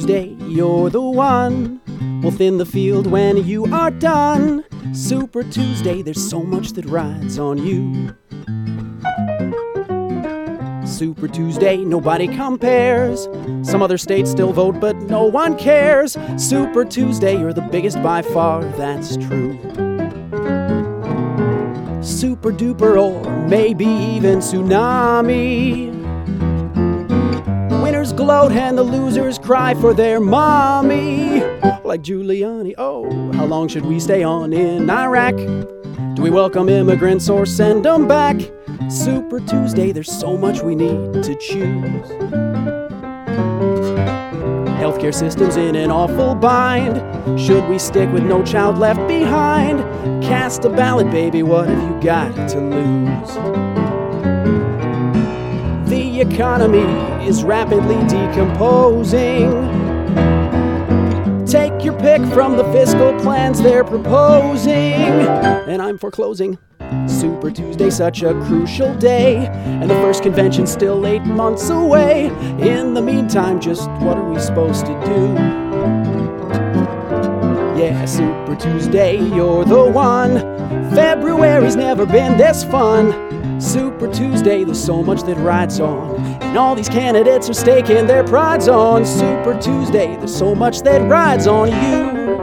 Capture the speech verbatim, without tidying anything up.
Tuesday, you're the one. We'll thin the field when you are done. Super Tuesday, there's so much that rides on you. Super Tuesday, nobody compares. Some other states still vote, but no one cares. Super Tuesday, you're the biggest by far, that's true. Super duper or maybe even tsunami. Winners gloat and the losers cry for their mommy. Like Giuliani, oh, how long should we stay on in Iraq? Do we welcome immigrants or send them back? Super Tuesday, there's so much we need to choose. Healthcare system's in an awful bind. Should we stick with No Child Left Behind? Cast a ballot, baby, what have you got to lose? The economy is rapidly decomposing. Take your pick from the fiscal plans they're proposing. And I'm foreclosing. Super Tuesday, such a crucial day. And the first convention's still eight months away. In the meantime, just what are we supposed to do? Yeah, Super Tuesday, you're the one. February's never been this fun. Super Tuesday, there's so much that rides on. And all these candidates are staking their prides on. Super Tuesday, there's so much that rides on you.